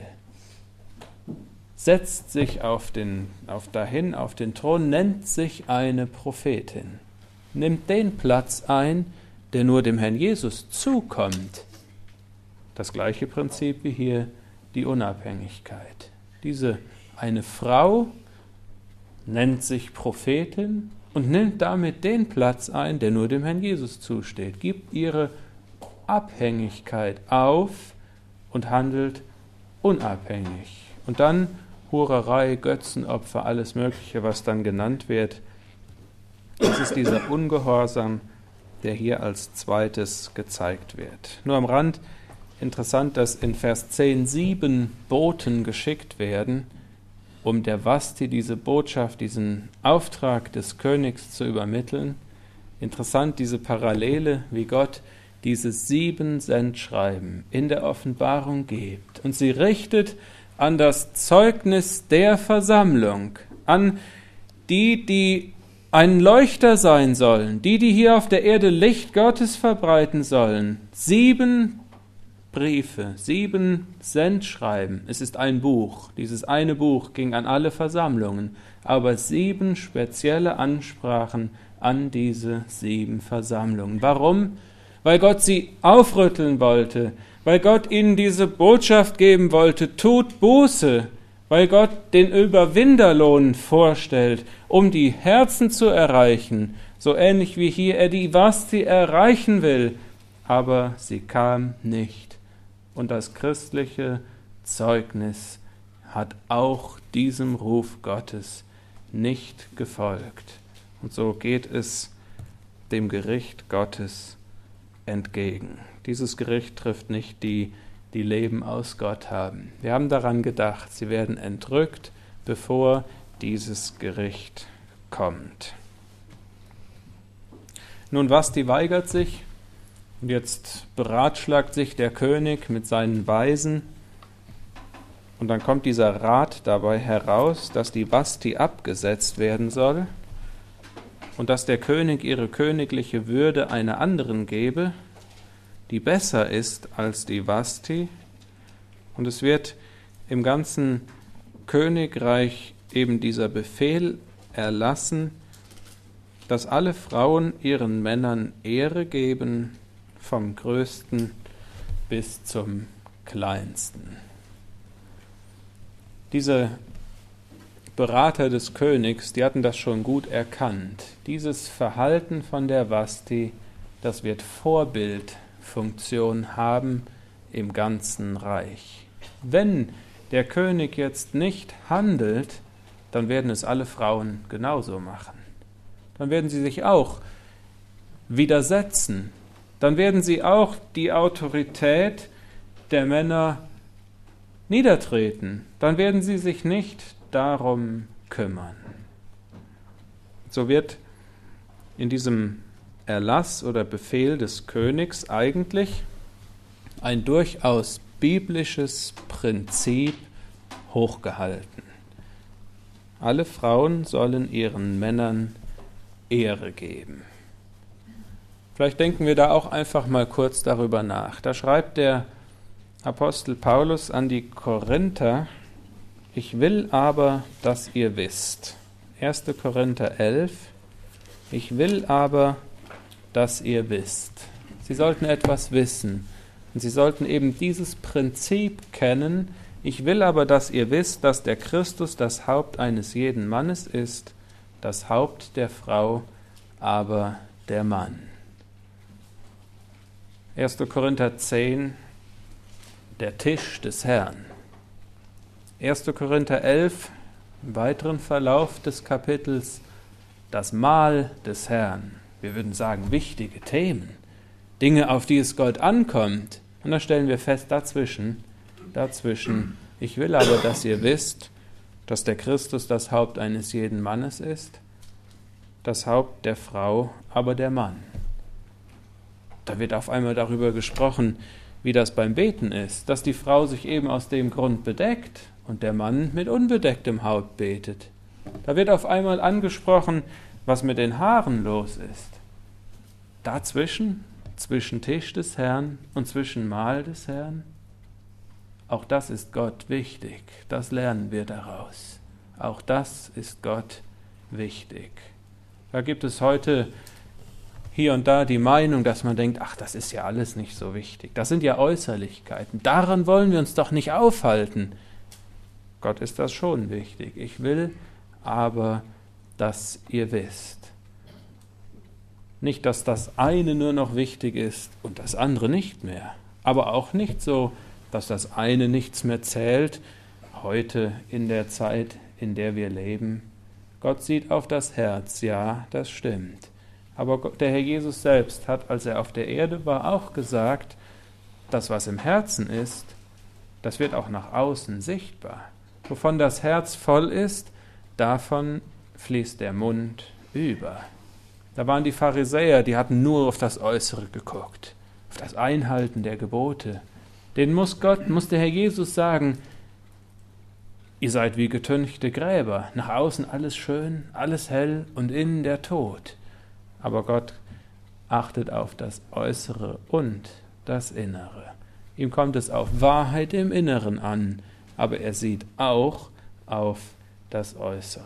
setzt sich auf den, auf dahin, auf den Thron, nennt sich eine Prophetin, nimmt den Platz ein, der nur dem Herrn Jesus zukommt. Das gleiche Prinzip wie hier die Unabhängigkeit. Diese eine Frau nennt sich Prophetin und nimmt damit den Platz ein, der nur dem Herrn Jesus zusteht, gibt ihre Abhängigkeit auf und handelt unabhängig. Und dann Hurerei, Götzenopfer, alles Mögliche, was dann genannt wird. Das ist dieser Ungehorsam, der hier als zweites gezeigt wird. Nur am Rand interessant, dass in Vers zehn sieben Boten geschickt werden, um der Vasti diese Botschaft, diesen Auftrag des Königs zu übermitteln. Interessant, diese Parallele, wie Gott diese sieben Sendschreiben in der Offenbarung gibt. Und sie richtet an das Zeugnis der Versammlung, an die, die ein Leuchter sein sollen, die, die hier auf der Erde Licht Gottes verbreiten sollen. Sieben Briefe, sieben Sendschreiben. Es ist ein Buch. Dieses eine Buch ging an alle Versammlungen, aber sieben spezielle Ansprachen an diese sieben Versammlungen. Warum? Weil Gott sie aufrütteln wollte, weil Gott ihnen diese Botschaft geben wollte, tut Buße, weil Gott den Überwinderlohn vorstellt, um die Herzen zu erreichen, so ähnlich wie hier er die Vasti erreichen will, aber sie kam nicht. Und das christliche Zeugnis hat auch diesem Ruf Gottes nicht gefolgt. Und so geht es dem Gericht Gottes entgegen. Dieses Gericht trifft nicht die, die Leben aus Gott haben. Wir haben daran gedacht, sie werden entrückt, bevor dieses Gericht kommt. Nun, Vasti weigert sich, und jetzt beratschlagt sich der König mit seinen Weisen, und dann kommt dieser Rat dabei heraus, dass die Vasti abgesetzt werden soll und dass der König ihre königliche Würde einer anderen gebe, die besser ist als die Vasti. Und es wird im ganzen Königreich eben dieser Befehl erlassen, dass alle Frauen ihren Männern Ehre geben, vom Größten bis zum Kleinsten. Diese Berater des Königs, die hatten das schon gut erkannt. Dieses Verhalten von der Vasti, das wird Vorbildfunktion haben im ganzen Reich. Wenn der König jetzt nicht handelt, dann werden es alle Frauen genauso machen. Dann werden sie sich auch widersetzen. Dann werden sie auch die Autorität der Männer niedertreten. Dann werden sie sich nicht darum kümmern. So wird in diesem Erlass oder Befehl des Königs eigentlich ein durchaus biblisches Prinzip hochgehalten. Alle Frauen sollen ihren Männern Ehre geben. Vielleicht denken wir da auch einfach mal kurz darüber nach. Da schreibt der Apostel Paulus an die Korinther: Ich will aber, dass ihr wisst. erster Korinther elf. Ich will aber, dass ihr wisst. Sie sollten etwas wissen. Und sie sollten eben dieses Prinzip kennen. Ich will aber, dass ihr wisst, dass der Christus das Haupt eines jeden Mannes ist, das Haupt der Frau, aber der Mann. erster Korinther zehn, der Tisch des Herrn. erster Korinther elf, im weiteren Verlauf des Kapitels, das Mahl des Herrn. Wir würden sagen, wichtige Themen, Dinge, auf die es Gott ankommt. Und dann stellen wir fest, dazwischen, dazwischen, ich will aber, dass ihr wisst, dass der Christus das Haupt eines jeden Mannes ist, das Haupt der Frau, aber der Mann. Da wird auf einmal darüber gesprochen, wie das beim Beten ist, dass die Frau sich eben aus dem Grund bedeckt und der Mann mit unbedecktem Haupt betet. Da wird auf einmal angesprochen, was mit den Haaren los ist. Dazwischen, zwischen Tisch des Herrn und zwischen Mahl des Herrn, auch das ist Gott wichtig. Das lernen wir daraus. Auch das ist Gott wichtig. Da gibt es heute hier und da die Meinung, dass man denkt, ach, das ist ja alles nicht so wichtig. Das sind ja Äußerlichkeiten. Daran wollen wir uns doch nicht aufhalten. Gott ist das schon wichtig. Ich will aber, dass ihr wisst. Nicht, dass das eine nur noch wichtig ist und das andere nicht mehr. Aber auch nicht so, dass das eine nichts mehr zählt, heute in der Zeit, in der wir leben. Gott sieht auf das Herz, ja, das stimmt. Aber der Herr Jesus selbst hat, als er auf der Erde war, auch gesagt, das, was im Herzen ist, das wird auch nach außen sichtbar. Wovon das Herz voll ist, davon fließt der Mund über. Da waren die Pharisäer, die hatten nur auf das Äußere geguckt, auf das Einhalten der Gebote. Denen muss Gott, muss der Herr Jesus sagen, ihr seid wie getünchte Gräber, nach außen alles schön, alles hell und innen der Tod. Aber Gott achtet auf das Äußere und das Innere. Ihm kommt es auf Wahrheit im Inneren an, aber er sieht auch auf das Äußere.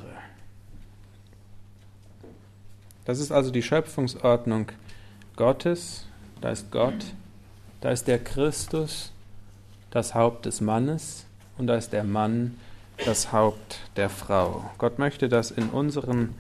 Das ist also die Schöpfungsordnung Gottes. Da ist Gott, da ist der Christus, das Haupt des Mannes, und da ist der Mann, das Haupt der Frau. Gott möchte, dass in unseren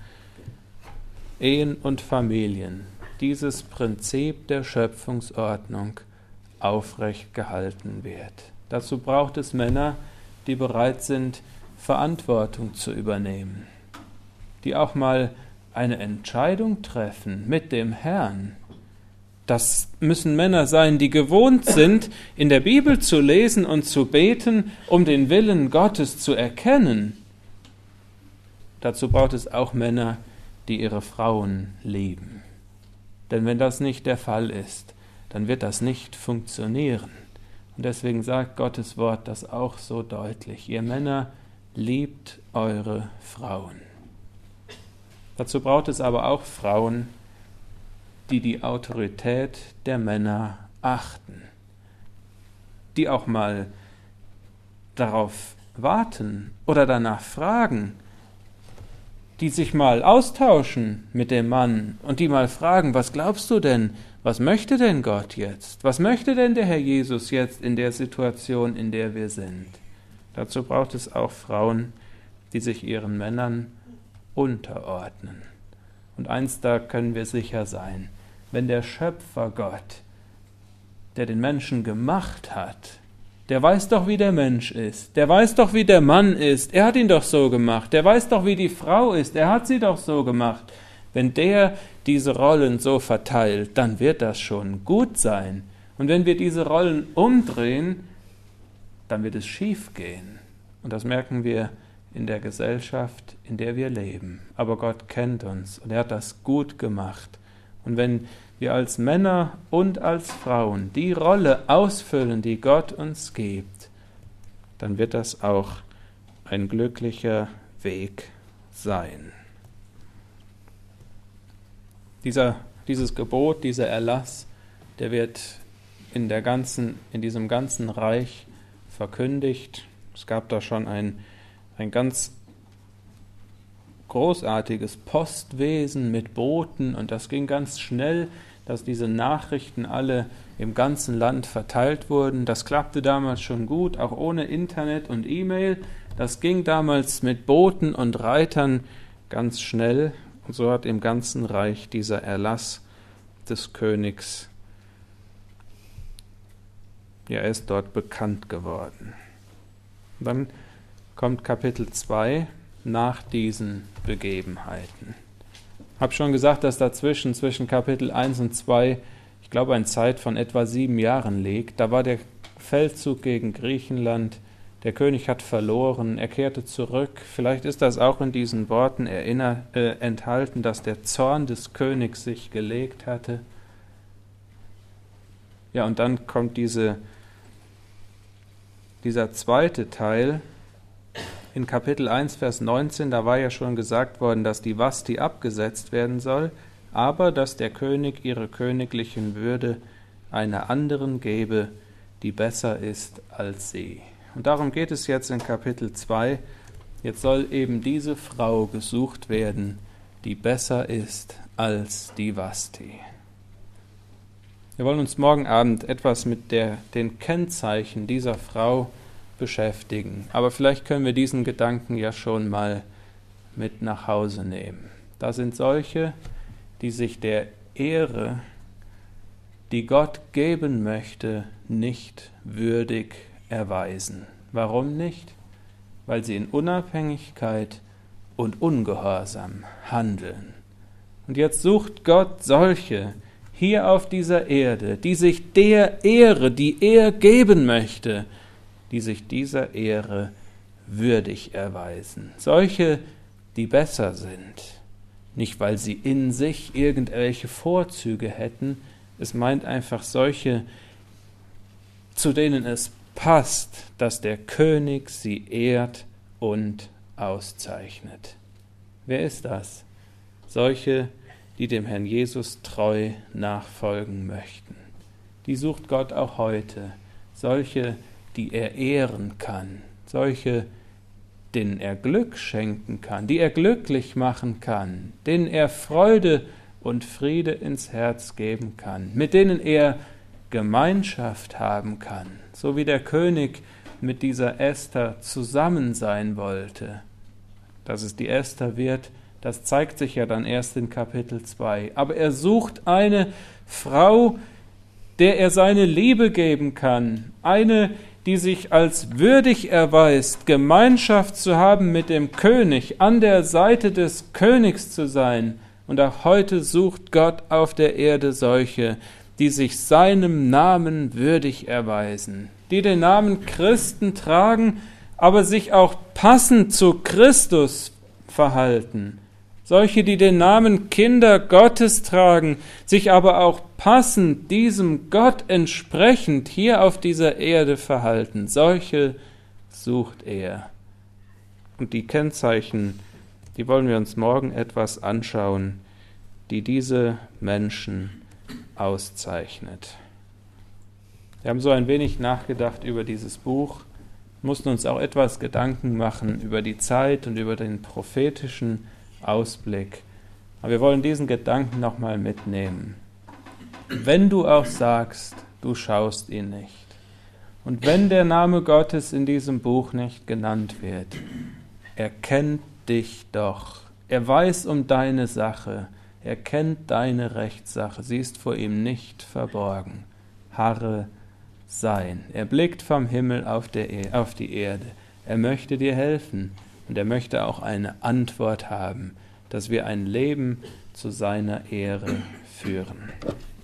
Ehen und Familien dieses Prinzip der Schöpfungsordnung aufrecht gehalten wird. Dazu braucht es Männer, die bereit sind, Verantwortung zu übernehmen, die auch mal eine Entscheidung treffen mit dem Herrn. Das müssen Männer sein, die gewohnt sind, in der Bibel zu lesen und zu beten, um den Willen Gottes zu erkennen. Dazu braucht es auch Männer, die ihre Frauen lieben. Denn wenn das nicht der Fall ist, dann wird das nicht funktionieren. Und deswegen sagt Gottes Wort das auch so deutlich. Ihr Männer, liebt eure Frauen. Dazu braucht es aber auch Frauen, die die Autorität der Männer achten, die auch mal darauf warten oder danach fragen, die sich mal austauschen mit dem Mann und die mal fragen, was glaubst du denn, was möchte denn Gott jetzt? Was möchte denn der Herr Jesus jetzt in der Situation, in der wir sind? Dazu braucht es auch Frauen, die sich ihren Männern unterordnen. Und eins, da können wir sicher sein, wenn der Schöpfer Gott, der den Menschen gemacht hat, der weiß doch, wie der Mensch ist, der weiß doch, wie der Mann ist, er hat ihn doch so gemacht, der weiß doch, wie die Frau ist, er hat sie doch so gemacht. Wenn der diese Rollen so verteilt, dann wird das schon gut sein. Und wenn wir diese Rollen umdrehen, dann wird es schief gehen. Und das merken wir in der Gesellschaft, in der wir leben. Aber Gott kennt uns und er hat das gut gemacht. Und wenn wir als Männer und als Frauen die Rolle ausfüllen, die Gott uns gibt, dann wird das auch ein glücklicher Weg sein. Dieser, dieses Gebot, dieser Erlass, der wird in, der ganzen, in diesem ganzen Reich verkündigt. Es gab da schon ein, ein ganz großartiges Postwesen mit Boten und das ging ganz schnell, dass diese Nachrichten alle im ganzen Land verteilt wurden. Das klappte damals schon gut, auch ohne Internet und E-Mail. Das ging damals mit Boten und Reitern ganz schnell. Und so hat im ganzen Reich dieser Erlass des Königs, ja, er ist dort bekannt geworden. Und dann kommt Kapitel zwei nach diesen Begebenheiten. Ich habe schon gesagt, dass dazwischen, zwischen Kapitel eins und zwei, ich glaube, eine Zeit von etwa sieben Jahren liegt. Da war der Feldzug gegen Griechenland. Der König hat verloren, er kehrte zurück. Vielleicht ist das auch in diesen Worten erinner, äh, enthalten, dass der Zorn des Königs sich gelegt hatte. Ja, und dann kommt diese, dieser zweite Teil. In Kapitel eins, Vers neunzehn, da war ja schon gesagt worden, dass die Vashti abgesetzt werden soll, aber dass der König ihre königlichen Würde einer anderen gebe, die besser ist als sie. Und darum geht es jetzt in Kapitel zwei. Jetzt soll eben diese Frau gesucht werden, die besser ist als die Vashti. Wir wollen uns morgen Abend etwas mit der, den Kennzeichen dieser Frau beschäftigen. Aber vielleicht können wir diesen Gedanken ja schon mal mit nach Hause nehmen. Da sind solche, die sich der Ehre, die Gott geben möchte, nicht würdig erweisen. Warum nicht? Weil sie in Unabhängigkeit und Ungehorsam handeln. Und jetzt sucht Gott solche hier auf dieser Erde, die sich der Ehre, die er geben möchte, die sich dieser Ehre würdig erweisen. Solche, die besser sind. Nicht, weil sie in sich irgendwelche Vorzüge hätten. Es meint einfach solche, zu denen es passt, dass der König sie ehrt und auszeichnet. Wer ist das? Solche, die dem Herrn Jesus treu nachfolgen möchten. Die sucht Gott auch heute. Solche, die er ehren kann, solche, denen er Glück schenken kann, die er glücklich machen kann, denen er Freude und Friede ins Herz geben kann, mit denen er Gemeinschaft haben kann, so wie der König mit dieser Esther zusammen sein wollte. Dass es die Esther wird, das zeigt sich ja dann erst in Kapitel zwei. Aber er sucht eine Frau, der er seine Liebe geben kann. Eine, die sich als würdig erweist, Gemeinschaft zu haben mit dem König, an der Seite des Königs zu sein. Und auch heute sucht Gott auf der Erde solche, die sich seinem Namen würdig erweisen, die den Namen Christen tragen, aber sich auch passend zu Christus verhalten. Solche, die den Namen Kinder Gottes tragen, sich aber auch passend diesem Gott entsprechend hier auf dieser Erde verhalten. Solche sucht er. Und die Kennzeichen, die wollen wir uns morgen etwas anschauen, die diese Menschen auszeichnet. Wir haben so ein wenig nachgedacht über dieses Buch, mussten uns auch etwas Gedanken machen über die Zeit und über den prophetischen Ausblick. Aber wir wollen diesen Gedanken nochmal mitnehmen. Wenn du auch sagst, du schaust ihn nicht, und wenn der Name Gottes in diesem Buch nicht genannt wird, er kennt dich doch. Er weiß um deine Sache. Er kennt deine Rechtssache. Sie ist vor ihm nicht verborgen. Harre sein. Er blickt vom Himmel auf, der e- auf die Erde. Er möchte dir helfen. Und er möchte auch eine Antwort haben, dass wir ein Leben zu seiner Ehre führen.